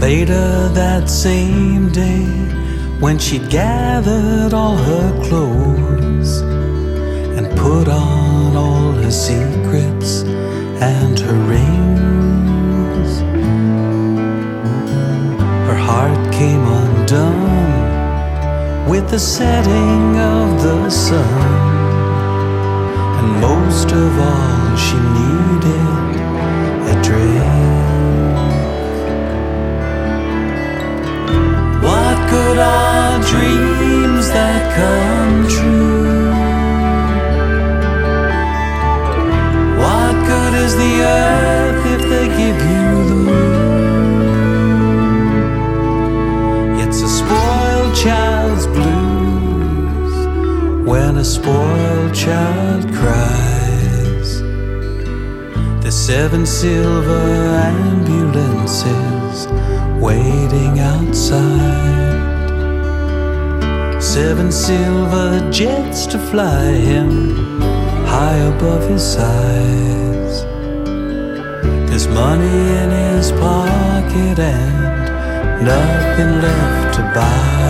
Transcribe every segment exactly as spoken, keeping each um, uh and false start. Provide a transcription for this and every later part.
Later that same day, when she'd gathered all her clothes and put on all her secrets and her rings, her heart came undone with the setting of the sun, and most of all she needed a drink. What good are dreams that come true? What good is the earth if they give you the moon? It's a spoiled child's blues when a spoiled child cries. The seven silver ambulances waiting outside, seven silver jets to fly him high above his size. There's money in his pocket and nothing left to buy.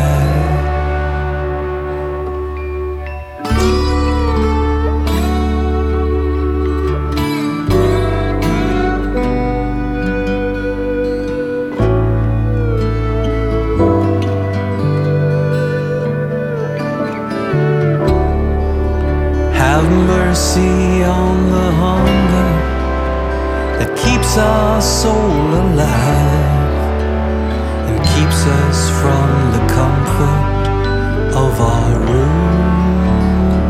Have mercy on the hunger that keeps our soul alive and keeps us from the comfort of our room.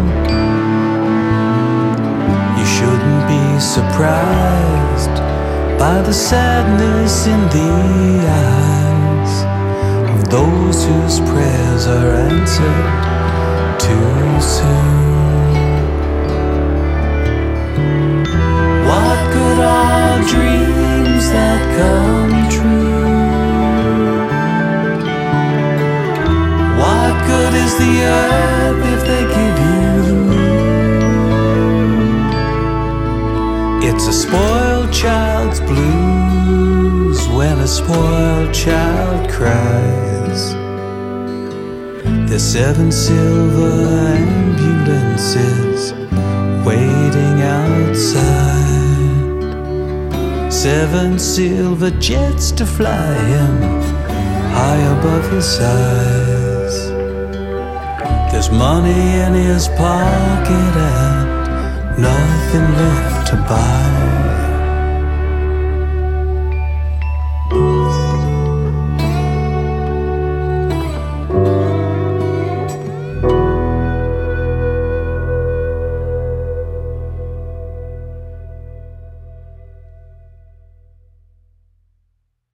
You shouldn't be surprised by the sadness in the eyes of those whose prayers are answered too soon. What good are dreams that come true? What good is the earth if they give you the moon? It's a spoiled child's blues when a spoiled child cries. There's seven silver ambulances waiting outside, seven silver jets to fly him high above his size. There's money in his pocket and nothing left to buy.